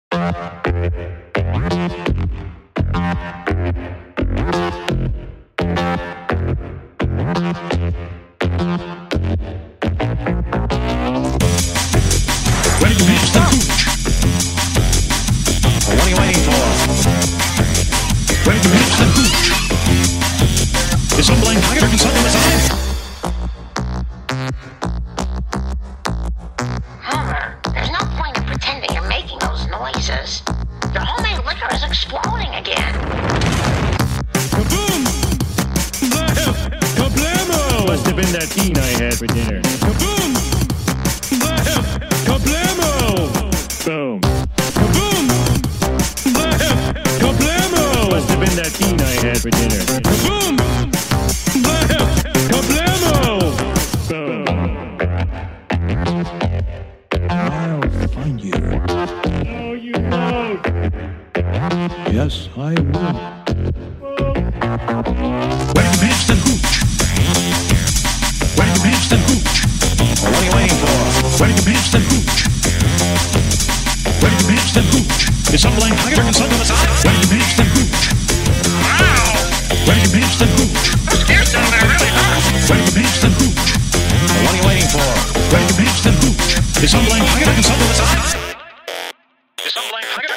Ready to pitch the hooch. What are you waiting for? Ready to pitch the hooch. Is some blank pocket or consult on the side? Homer, there's no point in pretending you're making those noises. Your homemade liquor is exploding again. Kaboom! Blam! Kablamo! Must have been that bean I had for dinner. Kaboom! Blam! Kablamo! Boom. Kaboom! Blam! Kablamo! Must have been that bean I had for dinner. Kaboom! Blam! Kablamo! Boom. I'll find you. Oh, you won't. Yes, I will. Ready to pitch the hooch. Ready to pitch the hooch. What are you waiting for? Ready to pitch the hooch. Ready to pitch the hooch. Is some blank pocket or consult on the side? Ready to pitch the hooch. Wow! Ready to pitch the hooch. Those gears down there really hot. Ready to pitch the hooch. What are you waiting for? Ready to pitch the hooch. Is some blank pocket or consult on the side? Is some blank pocket